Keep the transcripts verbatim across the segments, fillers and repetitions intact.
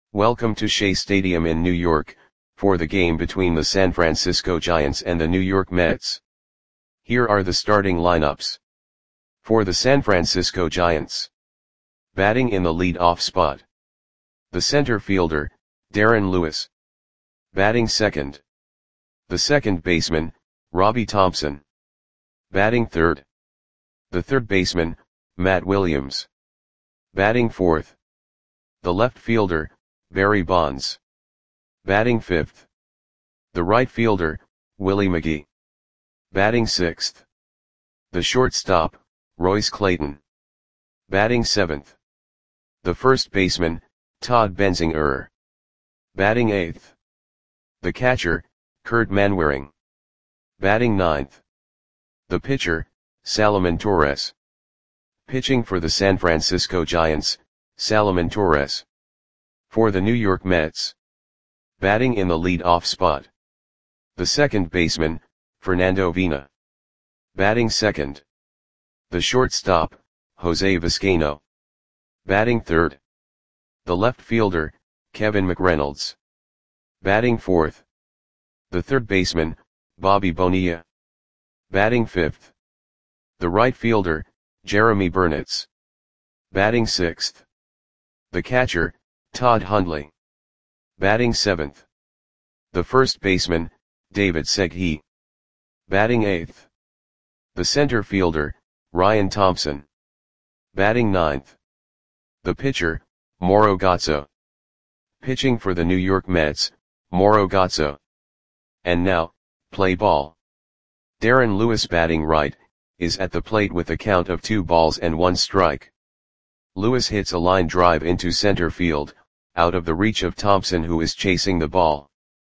Welcome to Shea Stadium in New York, for the game between the San Francisco Giants and the New York Mets. Here are the starting lineups. For the San Francisco Giants. Batting in the lead-off spot. The center fielder, Darren Lewis. Batting second. The second baseman, Robbie Thompson. Batting third. The third baseman, Matt Williams. Batting fourth. The left fielder, Barry Bonds. Batting fifth. The right fielder, Willie McGee. Batting sixth. The shortstop, Royce Clayton. Batting seventh. The first baseman, Todd Benzinger. Batting eighth. The catcher, Kurt Manwaring. Batting ninth. The pitcher, Salomon Torres. Pitching for the San Francisco Giants, Salomon Torres. For the New York Mets. Batting in the lead-off spot. The second baseman, Fernando Vina. Batting second. The shortstop, Jose Vizcaino. Batting third. The left fielder, Kevin McReynolds. Batting fourth. The third baseman, Bobby Bonilla. Batting fifth. The right fielder, Jeremy Burnitz. Batting sixth. The catcher, Todd Hundley. Batting seventh. The first baseman, David Segui. Batting eighth. The center fielder, Ryan Thompson. Batting ninth. The pitcher, Mauro Gazzo. Pitching for the New York Mets, Mauro Gazzo. And now, play ball. Darren Lewis batting right, is at the plate with a count of two balls and one strike. Lewis hits a line drive into center field, out of the reach of Thompson who is chasing the ball.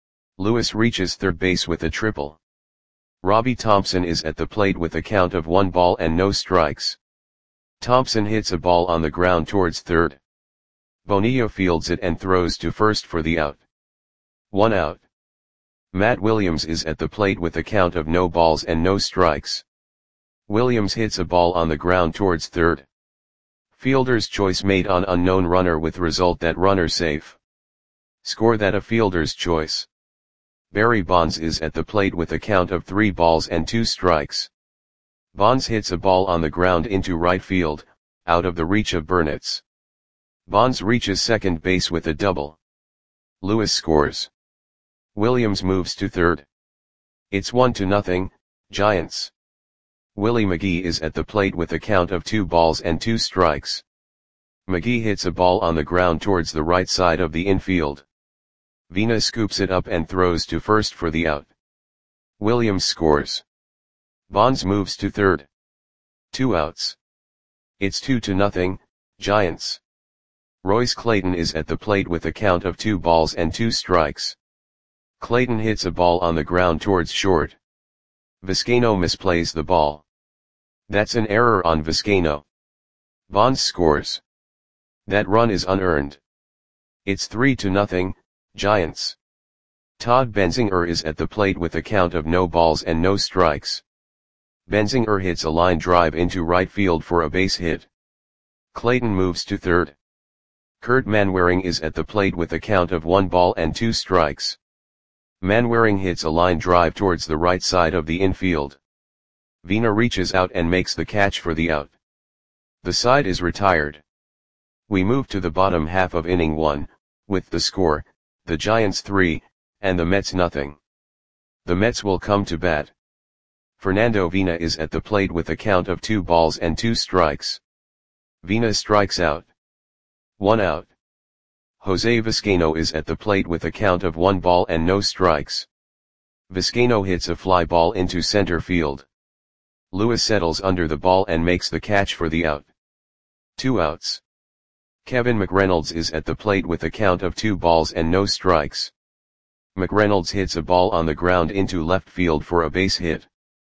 Lewis reaches third base with a triple. Robbie Thompson is at the plate with a count of one ball and no strikes. Thompson hits a ball on the ground towards third. Bonilla fields it and throws to first for the out. One out. Matt Williams is at the plate with a count of no balls and no strikes. Williams hits a ball on the ground towards third. Fielder's choice made on unknown runner with result that runner safe. Score that a fielder's choice. Barry Bonds is at the plate with a count of three balls and two strikes. Bonds hits a ball on the ground into right field, out of the reach of Burnitz. Bonds reaches second base with a double. Lewis scores. Williams moves to third. It's one to nothing, Giants. Willie McGee is at the plate with a count of two balls and two strikes. McGee hits a ball on the ground towards the right side of the infield. Vina scoops it up and throws to first for the out. Williams scores. Bonds moves to third. Two outs. It's two to nothing, Giants. Royce Clayton is at the plate with a count of two balls and two strikes. Clayton hits a ball on the ground towards short. Vizcaino misplays the ball. That's an error on Vizcaino. Bonds scores. That run is unearned. It's three to nothing, Giants. Todd Benzinger is at the plate with a count of no balls and no strikes. Benzinger hits a line drive into right field for a base hit. Clayton moves to third. Kurt Manwaring is at the plate with a count of one ball and two strikes. Manwaring hits a line drive towards the right side of the infield. Vina reaches out and makes the catch for the out. The side is retired. We move to the bottom half of inning one, with the score, the Giants three, and the Mets nothing. The Mets will come to bat. Fernando Vina is at the plate with a count of two balls and two strikes. Vina strikes out. One out. Jose Vizcaino is at the plate with a count of one ball and no strikes. Vizcaino hits a fly ball into center field. Lewis settles under the ball and makes the catch for the out. Two outs. Kevin McReynolds is at the plate with a count of two balls and no strikes. McReynolds hits a ball on the ground into left field for a base hit.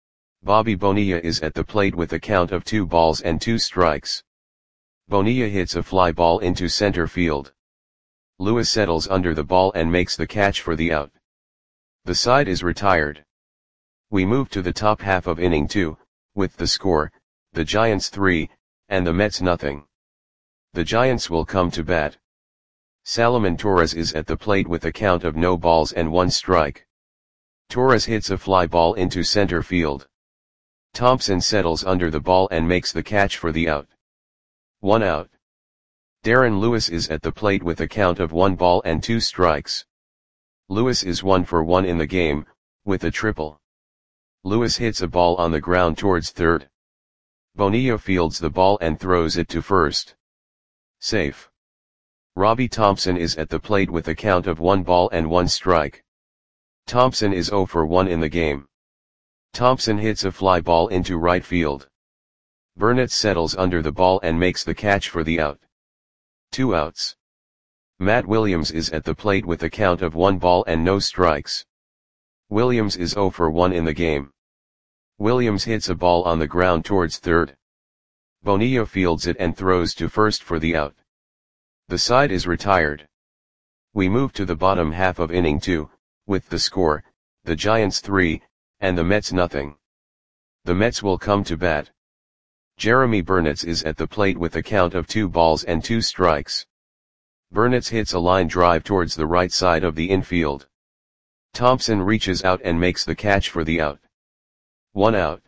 Bobby Bonilla is at the plate with a count of two balls and two strikes. Bonilla hits a fly ball into center field. Lewis settles under the ball and makes the catch for the out. The side is retired. We move to the top half of inning two, with the score, the Giants three, and the Mets nothing. The Giants will come to bat. Salomon Torres is at the plate with a count of no balls and one strike. Torres hits a fly ball into center field. Thompson settles under the ball and makes the catch for the out. One out. Darren Lewis is at the plate with a count of one ball and two strikes. Lewis is one for one in the game, with a triple. Lewis hits a ball on the ground towards third. Bonilla fields the ball and throws it to first. Safe. Robbie Thompson is at the plate with a count of one ball and one strike. Thompson is zero for one in the game. Thompson hits a fly ball into right field. Burnett settles under the ball and makes the catch for the out. Two outs. Matt Williams is at the plate with a count of one ball and no strikes. Williams is zero for one in the game. Williams hits a ball on the ground towards third. Bonilla fields it and throws to first for the out. The side is retired. We move to the bottom half of inning two, with the score, the Giants three, and the Mets nothing. The Mets will come to bat. Jeremy Burnitz is at the plate with a count of two balls and two strikes. Burnitz hits a line drive towards the right side of the infield. Thompson reaches out and makes the catch for the out. One out.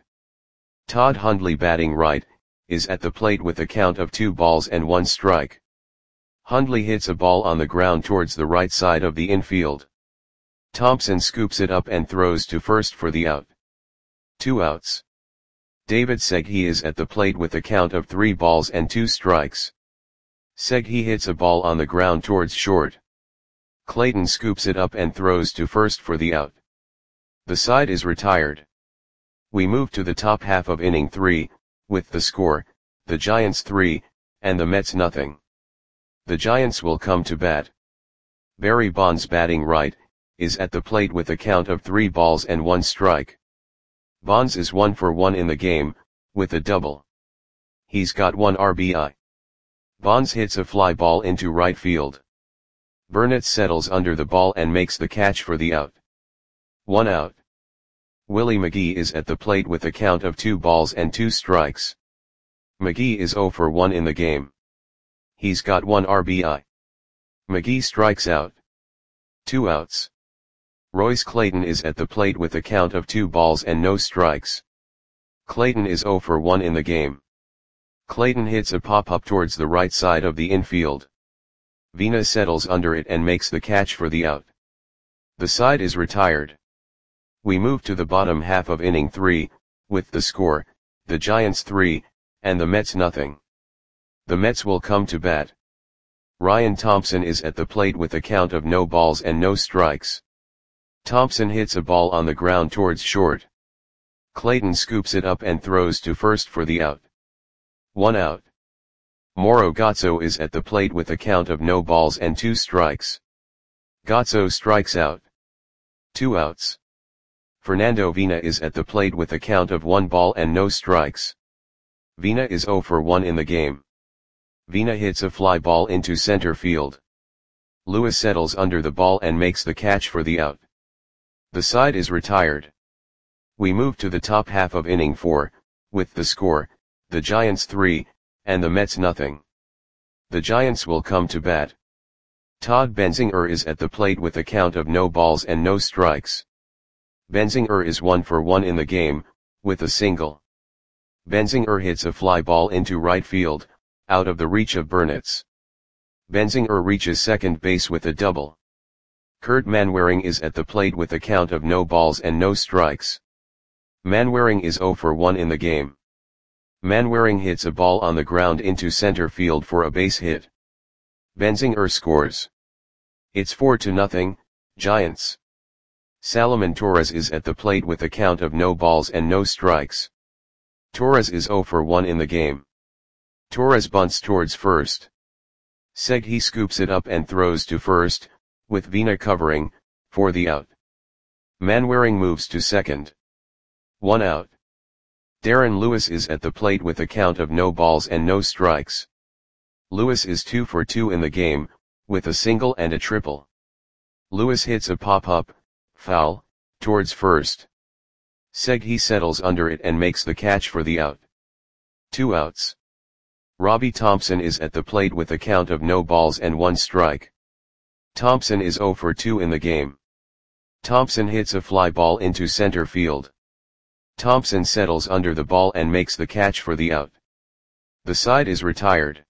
Todd Hundley, batting right, is at the plate with a count of two balls and one strike. Hundley hits a ball on the ground towards the right side of the infield. Thompson scoops it up and throws to first for the out. Two outs. David Segui is at the plate with a count of three balls and two strikes. Segui hits a ball on the ground towards short. Clayton scoops it up and throws to first for the out. The side is retired. We move to the top half of inning three, with the score, the Giants three, and the Mets nothing. The Giants will come to bat. Barry Bonds, batting right, is at the plate with a count of three balls and one strike. Bonds is one for one in the game, with a double. He's got one R B I. Bonds hits a fly ball into right field. Burnett settles under the ball and makes the catch for the out. One out. Willie McGee is at the plate with a count of two balls and two strikes. McGee is zero for one in the game. He's got one R B I. McGee strikes out. Two outs. Royce Clayton is at the plate with a count of two balls and no strikes. Clayton is zero for one in the game. Clayton hits a pop-up towards the right side of the infield. Vina settles under it and makes the catch for the out. The side is retired. We move to the bottom half of inning three, with the score, the Giants three, and the Mets nothing. The Mets will come to bat. Ryan Thompson is at the plate with a count of no balls and no strikes. Thompson hits a ball on the ground towards short. Clayton scoops it up and throws to first for the out. One out. Mauro Gazzo is at the plate with a count of no balls and two strikes. Gazzo strikes out. Two outs. Fernando Vina is at the plate with a count of one ball and no strikes. Vina is zero for one in the game. Vina hits a fly ball into center field. Lewis settles under the ball and makes the catch for the out. The side is retired. We move to the top half of inning four, with the score, the Giants three, and the Mets nothing. The Giants will come to bat. Todd Benzinger is at the plate with a count of no balls and no strikes. Benzinger is one for one in the game, with a single. Benzinger hits a fly ball into right field, out of the reach of Burnitz. Benzinger reaches second base with a double. Kurt Manwaring is at the plate with a count of no balls and no strikes. Manwaring is zero for one in the game. Manwaring hits a ball on the ground into center field for a base hit. Benzinger scores. It's four to nothing, Giants. Salomon Torres is at the plate with a count of no balls and no strikes. Torres is zero for one in the game. Torres bunts towards first. Segui scoops it up and throws to first, with Vina covering, for the out. Manwaring moves to second. One out. Darren Lewis is at the plate with a count of no balls and no strikes. Lewis is two for two in the game, with a single and a triple. Lewis hits a pop-up, foul, towards first. Segui settles under it and makes the catch for the out. Two outs. Robbie Thompson is at the plate with a count of no balls and one strike. Thompson is zero for two in the game. Thompson hits a fly ball into center field. Thompson settles under the ball and makes the catch for the out. The side is retired.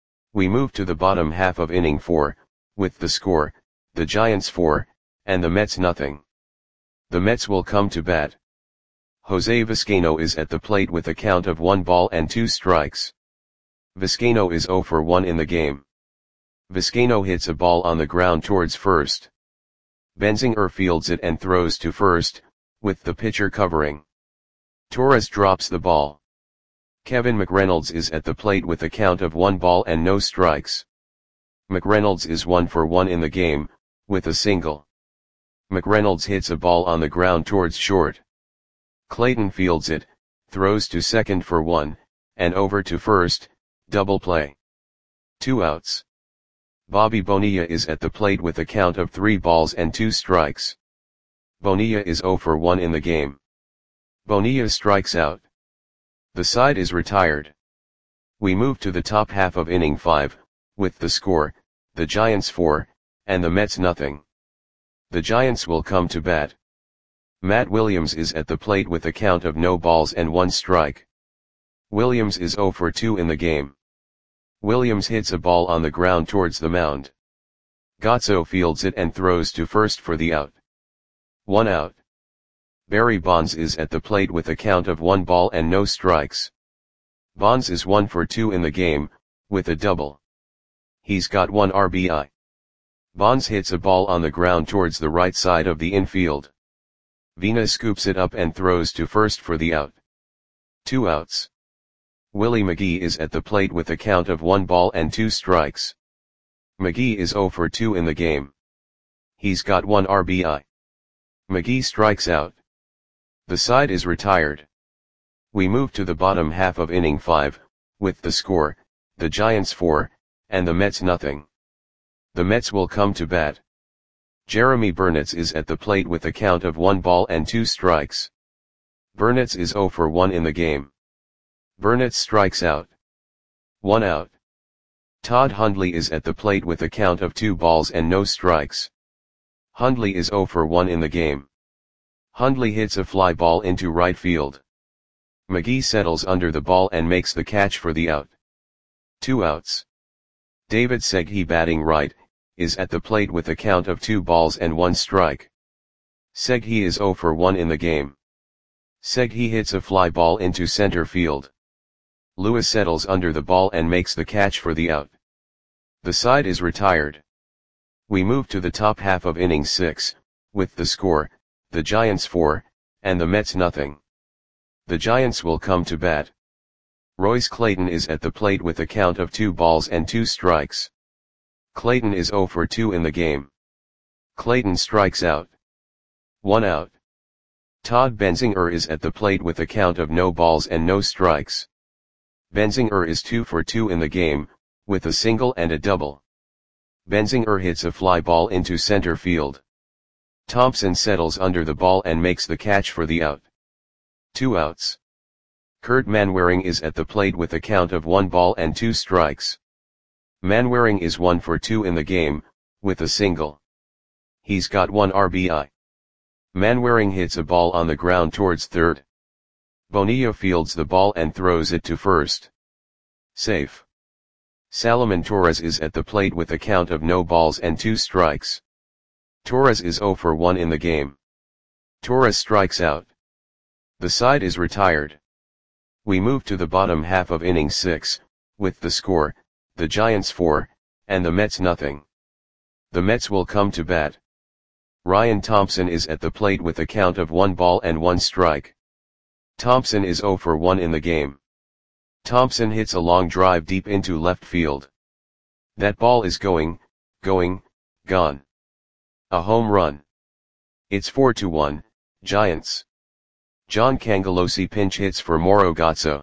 We move to the bottom half of inning four, with the score, the Giants four, and the Mets nothing. The Mets will come to bat. Jose Vizcaino is at the plate with a count of one ball and two strikes. Vizcaino is zero for one in the game. Vizcaino hits a ball on the ground towards first. Benzinger fields it and throws to first, with the pitcher covering. Torres drops the ball. Kevin McReynolds is at the plate with a count of one ball and no strikes. McReynolds is one for one in the game, with a single. McReynolds hits a ball on the ground towards short. Clayton fields it, throws to second for one, and over to first, double play. Two outs. Bobby Bonilla is at the plate with a count of three balls and two strikes. Bonilla is zero for one in the game. Bonilla strikes out. The side is retired. We move to the top half of inning five, with the score, the Giants four, and the Mets nothing. The Giants will come to bat. Matt Williams is at the plate with a count of no balls and one strike. Williams is zero for two in the game. Williams hits a ball on the ground towards the mound. Gotzo fields it and throws to first for the out. One out. Barry Bonds is at the plate with a count of one ball and no strikes. Bonds is one for two in the game, with a double. He's got one R B I. Bonds hits a ball on the ground towards the right side of the infield. Vina scoops it up and throws to first for the out. Two outs. Willie McGee is at the plate with a count of one ball and two strikes. McGee is zero for two in the game. He's got one R B I. McGee strikes out. The side is retired. We move to the bottom half of inning five, with the score, the Giants four, and the Mets nothing. The Mets will come to bat. Jeremy Burnitz is at the plate with a count of one ball and two strikes. Burnitz is zero for one in the game. Burnitz strikes out. One out. Todd Hundley is at the plate with a count of two balls and no strikes. Hundley is zero for one in the game. Hundley hits a fly ball into right field. McGee settles under the ball and makes the catch for the out. Two outs. David Seghi, batting right, is at the plate with a count of two balls and one strike. Seghi is zero for one in the game. Seghi hits a fly ball into center field. Lewis settles under the ball and makes the catch for the out. The side is retired. We move to the top half of inning six, with the score, the Giants four, and the Mets nothing. The Giants will come to bat. Royce Clayton is at the plate with a count of two balls and two strikes. Clayton is zero for two in the game. Clayton strikes out. One out. Todd Benzinger is at the plate with a count of no balls and no strikes. Benzinger is two for two in the game, with a single and a double. Benzinger hits a fly ball into center field. Thompson settles under the ball and makes the catch for the out. Two outs. Kurt Manwaring is at the plate with a count of one ball and two strikes. Manwaring is one for two in the game, with a single. He's got one R B I. Manwaring hits a ball on the ground towards third. Bonilla fields the ball and throws it to first. Safe. Salomon Torres is at the plate with a count of no balls and two strikes. Torres is zero for one in the game. Torres strikes out. The side is retired. We move to the bottom half of inning six, with the score, the Giants four, and the Mets nothing. The Mets will come to bat. Ryan Thompson is at the plate with a count of one ball and one strike. Thompson is zero for one in the game. Thompson hits a long drive deep into left field. That ball is going, going, gone. A home run. It's four to one, Giants. John Cangelosi pinch hits for Mauro Gotzo.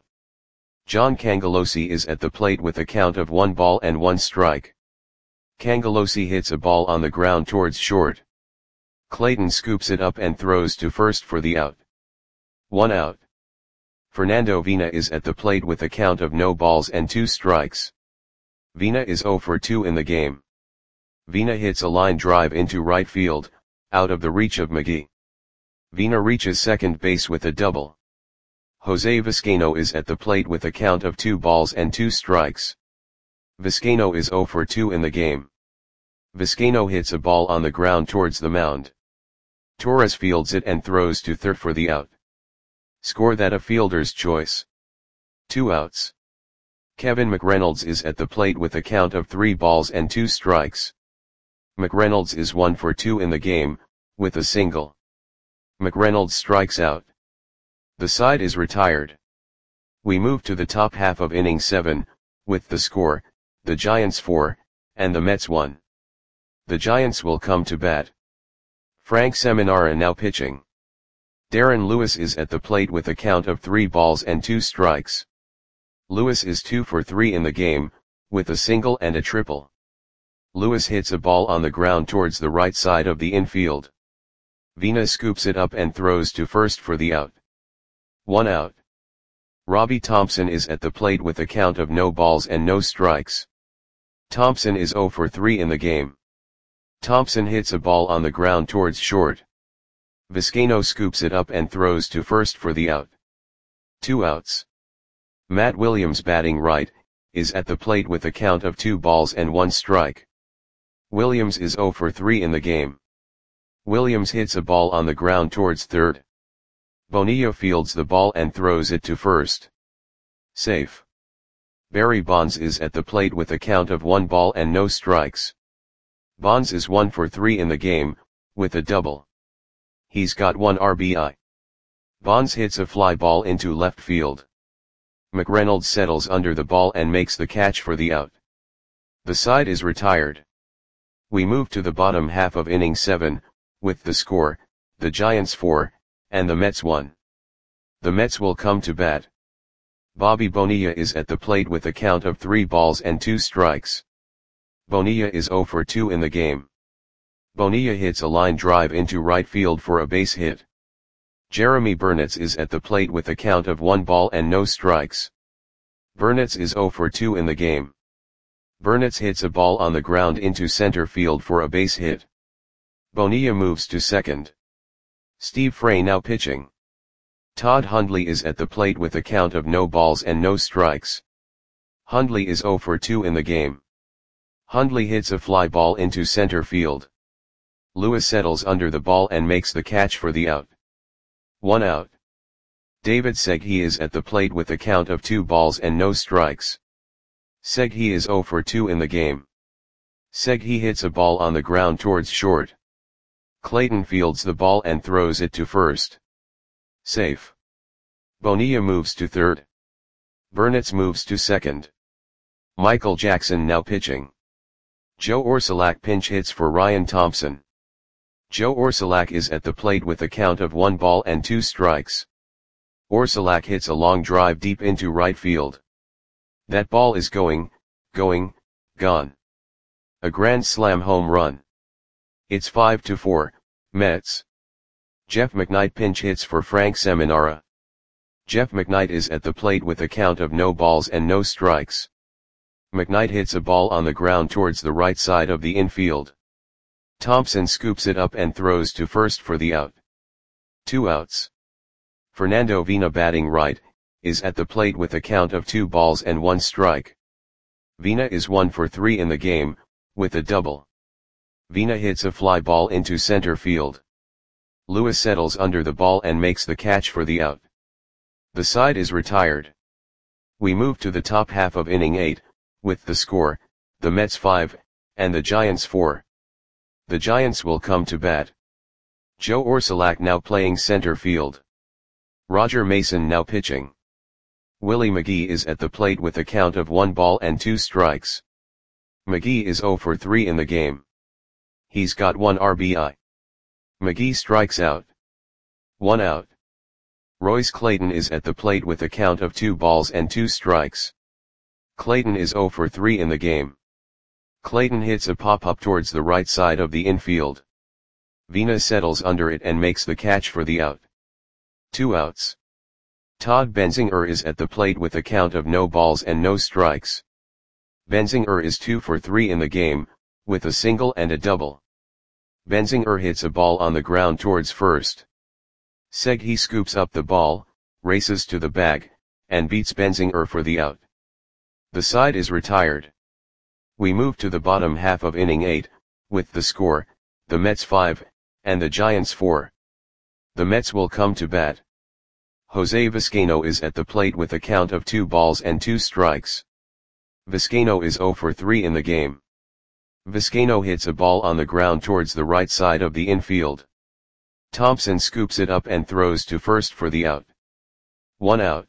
John Cangelosi is at the plate with a count of one ball and one strike. Cangelosi hits a ball on the ground towards short. Clayton scoops it up and throws to first for the out. One out. Fernando Vina is at the plate with a count of no balls and two strikes. Vina is zero for two in the game. Vina hits a line drive into right field, out of the reach of McGee. Vina reaches second base with a double. Jose Vizcaino is at the plate with a count of two balls and two strikes. Vizcaino is zero for two in the game. Vizcaino hits a ball on the ground towards the mound. Torres fields it and throws to third for the out. Score that a fielder's choice. Two outs. Kevin McReynolds is at the plate with a count of three balls and two strikes. McReynolds is one for two in the game, with a single. McReynolds strikes out. The side is retired. We move to the top half of inning seven, with the score, the Giants four, and the Mets one. The Giants will come to bat. Frank Seminara now pitching. Darren Lewis is at the plate with a count of three balls and two strikes. Lewis is two for three in the game, with a single and a triple. Lewis hits a ball on the ground towards the right side of the infield. Vina scoops it up and throws to first for the out. One out. Robbie Thompson is at the plate with a count of no balls and no strikes. Thompson is zero for three in the game. Thompson hits a ball on the ground towards short. Vizcaino scoops it up and throws to first for the out. Two outs. Matt Williams, batting right, is at the plate with a count of two balls and one strike. Williams is zero for three in the game. Williams hits a ball on the ground towards third. Bonilla fields the ball and throws it to first. Safe. Barry Bonds is at the plate with a count of one ball and no strikes. Bonds is one for three in the game, with a double. He's got one R B I. Bonds hits a fly ball into left field. McReynolds settles under the ball and makes the catch for the out. The side is retired. We move to the bottom half of inning seven, with the score, the Giants four, and the Mets one. The Mets will come to bat. Bobby Bonilla is at the plate with a count of three balls and two strikes. Bonilla is zero for two in the game. Bonilla hits a line drive into right field for a base hit. Jeremy Burnitz is at the plate with a count of one ball and no strikes. Burnitz is zero for two in the game. Burnitz hits a ball on the ground into center field for a base hit. Bonilla moves to second. Steve Frey now pitching. Todd Hundley is at the plate with a count of no balls and no strikes. Hundley is zero for two in the game. Hundley hits a fly ball into center field. Lewis settles under the ball and makes the catch for the out. One out. David Segui is at the plate with a count of two balls and no strikes. Segui is zero for two in the game. Segui hits a ball on the ground towards short. Clayton fields the ball and throws it to first. Safe. Bonilla moves to third. Burnitz moves to second. Michael Jackson now pitching. Joe Orsulak pinch hits for Ryan Thompson. Joe Orsulak is at the plate with a count of one ball and two strikes. Orsulak hits a long drive deep into right field. That ball is going, going, gone. A grand slam home run. It's five to four, Mets. Jeff McKnight pinch hits for Frank Seminara. Jeff McKnight is at the plate with a count of no balls and no strikes. McKnight hits a ball on the ground towards the right side of the infield. Thompson scoops it up and throws to first for the out. Two outs. Fernando Vina, batting right, is at the plate with a count of two balls and one strike. Vina is one for three in the game, with a double. Vina hits a fly ball into center field. Lewis settles under the ball and makes the catch for the out. The side is retired. We move to the top half of inning eight, with the score, the Mets five, and the Giants four. The Giants will come to bat. Joe Orsulak now playing center field. Roger Mason now pitching. Willie McGee is at the plate with a count of one ball and two strikes. McGee is zero for three in the game. He's got one R B I. McGee strikes out. One out. Royce Clayton is at the plate with a count of two balls and two strikes. Clayton is zero for three in the game. Clayton hits a pop-up towards the right side of the infield. Vina settles under it and makes the catch for the out. Two outs. Todd Benzinger is at the plate with a count of no balls and no strikes. Benzinger is two for three in the game, with a single and a double. Benzinger hits a ball on the ground towards first. Seghi scoops up the ball, races to the bag, and beats Benzinger for the out. The side is retired. We move to the bottom half of inning eight, with the score, the Mets five, and the Giants four. The Mets will come to bat. Jose Vizcaino is at the plate with a count of two balls and two strikes. Vizcaino is oh for three in the game. Vizcaino hits a ball on the ground towards the right side of the infield. Thompson scoops it up and throws to first for the out. One out.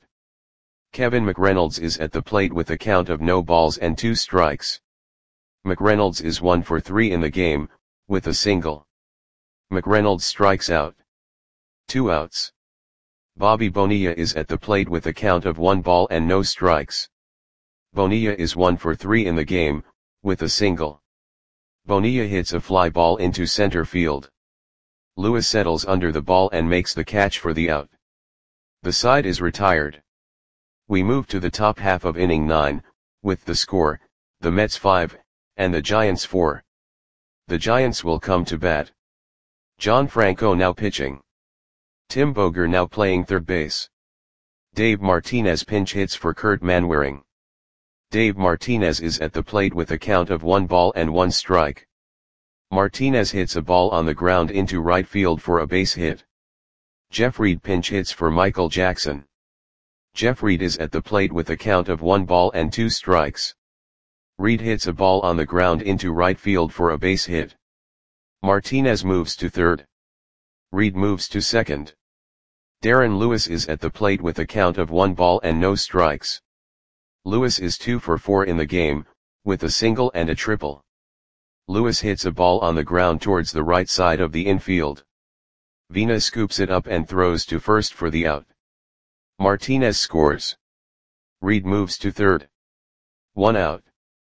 Kevin McReynolds is at the plate with a count of no balls and two strikes. McReynolds is one for three in the game, with a single. McReynolds strikes out. Two outs. Bobby Bonilla is at the plate with a count of one ball and no strikes. Bonilla is one for three in the game, with a single. Bonilla hits a fly ball into center field. Lewis settles under the ball and makes the catch for the out. The side is retired. We move to the top half of inning nine, with the score, the Mets five, and the Giants four. The Giants will come to bat. John Franco now pitching. Tim Boger now playing third base. Dave Martinez pinch hits for Kurt Manwaring. Dave Martinez is at the plate with a count of one ball and one strike. Martinez hits a ball on the ground into right field for a base hit. Jeff Reed pinch hits for Michael Jackson. Jeff Reed is at the plate with a count of one ball and two strikes. Reed hits a ball on the ground into right field for a base hit. Martinez moves to third. Reed moves to second. Darren Lewis is at the plate with a count of one ball and no strikes. Lewis is two for four in the game, with a single and a triple. Lewis hits a ball on the ground towards the right side of the infield. Vina scoops it up and throws to first for the out. Martinez scores. Reed moves to third. One out.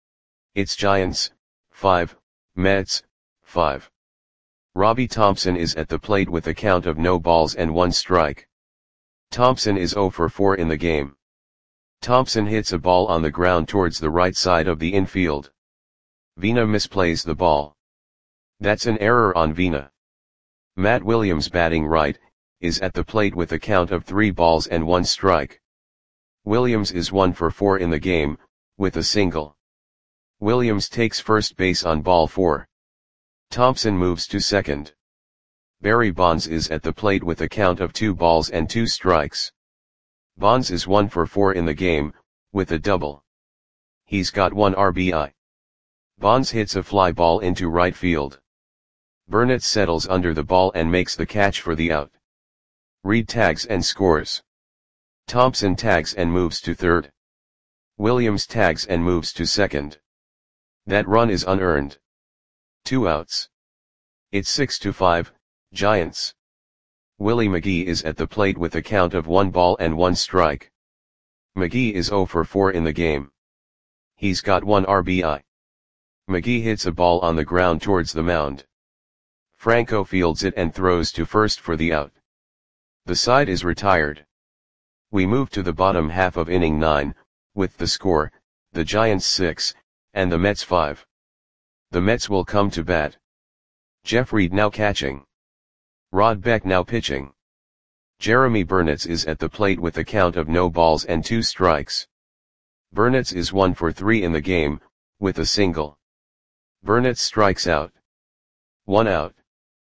It's Giants, five, Mets, five. Robbie Thompson is at the plate with a count of no balls and one strike. Thompson is oh for four in the game. Thompson hits a ball on the ground towards the right side of the infield. Vina misplays the ball. That's an error on Vina. Matt Williams batting right, is at the plate with a count of three balls and one strike. Williams is one for four in the game, with a single. Williams takes first base on ball four. Thompson moves to second. Barry Bonds is at the plate with a count of two balls and two strikes. Bonds is one for four in the game, with a double. He's got one R B I. Bonds hits a fly ball into right field. Burnett settles under the ball and makes the catch for the out. Reed tags and scores. Thompson tags and moves to third. Williams tags and moves to second. That run is unearned. Two outs. It's six to five, Giants. Willie McGee is at the plate with a count of one ball and one strike. McGee is oh for four in the game. He's got one R B I. McGee hits a ball on the ground towards the mound. Franco fields it and throws to first for the out. The side is retired. We move to the bottom half of inning nine, with the score, the Giants six, and the Mets five. The Mets will come to bat. Jeff Reed now catching. Rod Beck now pitching. Jeremy Burnett is at the plate with a count of no balls and two strikes. Burnett is one for three in the game, with a single. Burnett strikes out. One out.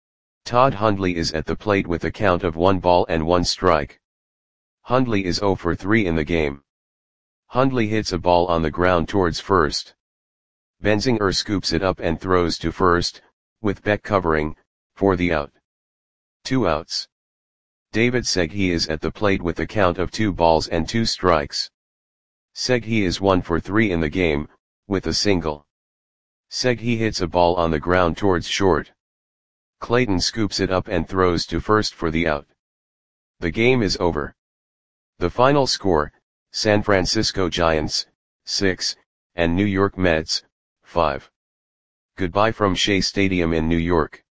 Todd Hundley is at the plate with a count of one ball and one strike. Hundley is oh for three in the game. Hundley hits a ball on the ground towards first. Benzinger scoops it up and throws to first, with Beck covering, for the out. Two outs. David Seghi is at the plate with a count of two balls and two strikes. Seghi is one for three in the game, with a single. Seghi hits a ball on the ground towards short. Clayton scoops it up and throws to first for the out. The game is over. The final score, San Francisco Giants, six, and New York Mets, five. Goodbye from Shea Stadium in New York.